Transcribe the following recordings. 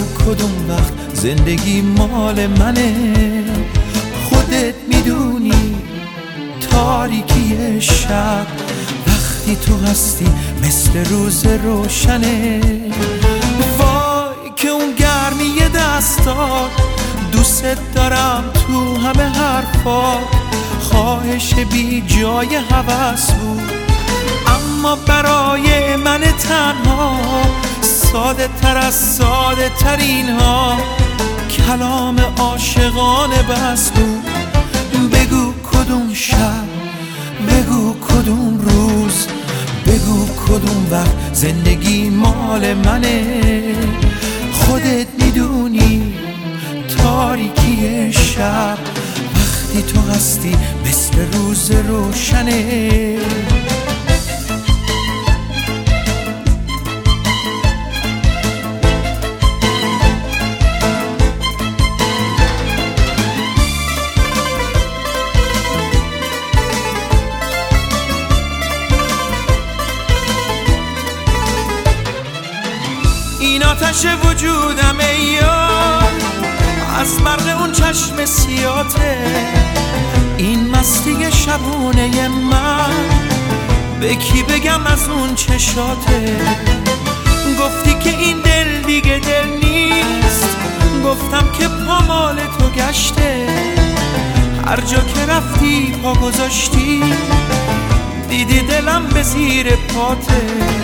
کدوم وقت زندگی مال منه. خودت میدونی تاریکی شب وقتی تو هستی مثل روز روشنه. وای که اون گرمی دستات، دوست دارم تو همه حرفات، خواهش بی جای هوس بود اما برای من تنها ساده تر از ساده ترین ها کلام عاشقانه بس بود. بگو کدوم شب، بگو کدوم روز، بگو کدوم وقت زندگی مال منه. خودت میدونی تاریکی شب وقتی تو هستی مثل روز روشنه. این آتش وجودم ای یار از برق اون چشم سیاته، این مستی شبونه من به کی بگم از اون چشاته. گفتی که این دل دیگه دل نیست، گفتم که پامال تو گشته. هر جا که رفتی پا گذاشتی دیدی دلم به زیر پاته.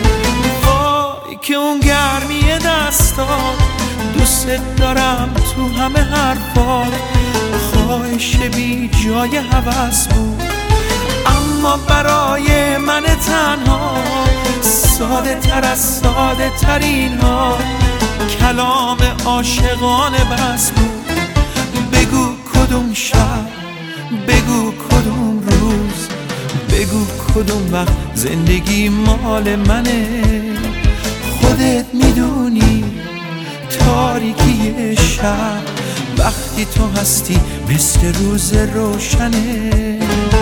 که اون گرمی دستات، دوست دارم تو همه حرفات، خواهش بی جای هوس بود اما برای من تنها ساده تر از ساده ترین ها کلام عاشقانه بس بود. بگو کدوم شب، بگو کدوم روز، بگو کدوم وقت زندگی مال منه. خودت میدونی تاریکی شب وقتی تو هستی مثل روز روشنه.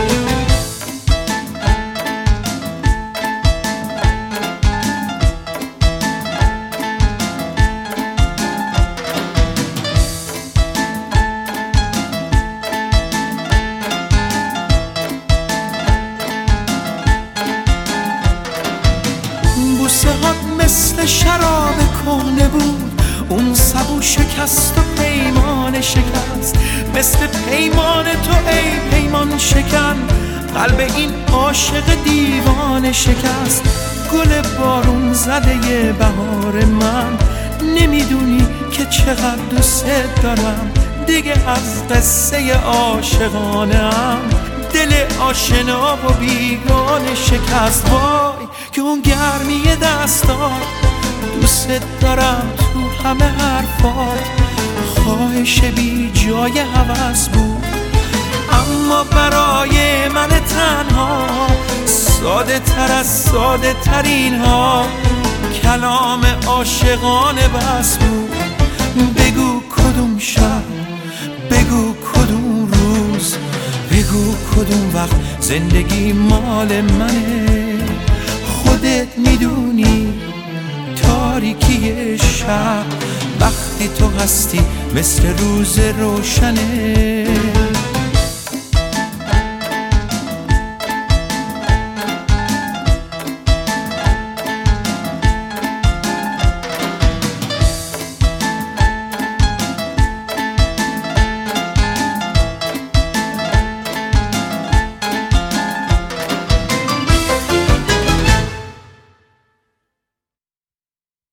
بوسه هات مثل شراب کهنه بود، اون سبو شکست و پیمان شکست، مثل پیمان تو ای پیمان شکن قلب این عاشق دیوانه شکست. گل بارون زده بهار من، نمیدونی که چقدر دوست دارم، دیگه از قصه عاشقانم دل آشنا و بیگانه شکست. وای که اون گرمی دستات، دوست دارم تو همه حرفات، خواهش بی جای هوس بود اما برای من تنها ساده تر از ساده ترین ها کلام عاشقانه بس بود. بگو کدوم شب، بگو کدوم روز، بگو کدوم وقت زندگی مال منه. خودت میدونی تاریکی شب وقتی تو هستی مثل روز روشنه.